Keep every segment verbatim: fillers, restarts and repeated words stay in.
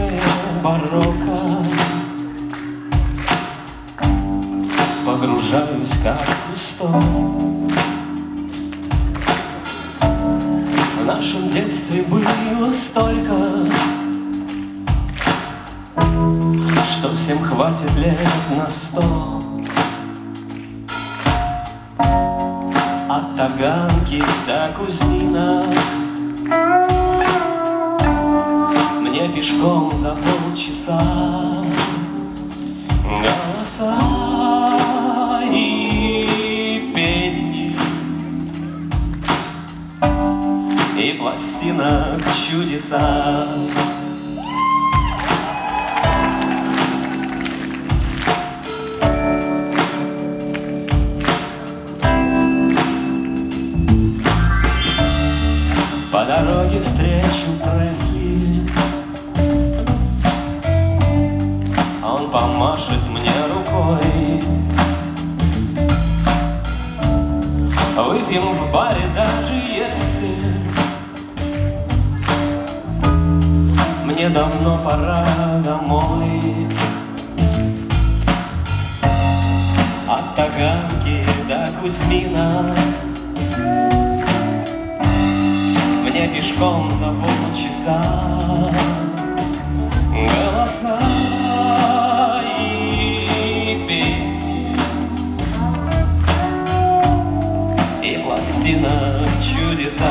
царстве барокко погружаюсь, как Кусто. В нашем детстве было столько, что всем хватит лет на сто. От Таганки до Кузьмина мне пешком за полчаса. Голоса и песни, и пластинок чудеса. По дороге встречу Пресли, он помашет мне рукой. Выпьем в баре, даже если мне давно пора домой. От Таганки до Кузьмина мне пешком за полчаса. Голоса и песни, и пластинок чудеса.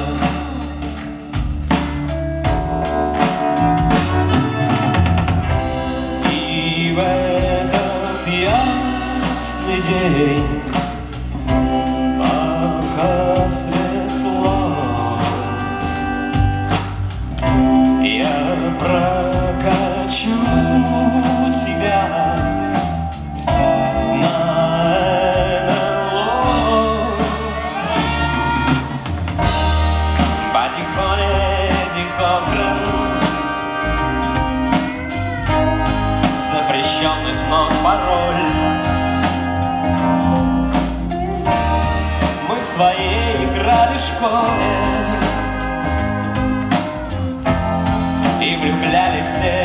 И в этот ясный день, пока светло, я прокачу тебя на эн эл о. Потихоне Дикохрен запрещенных нот пароль. Мы в своей играли школе и влюбляли все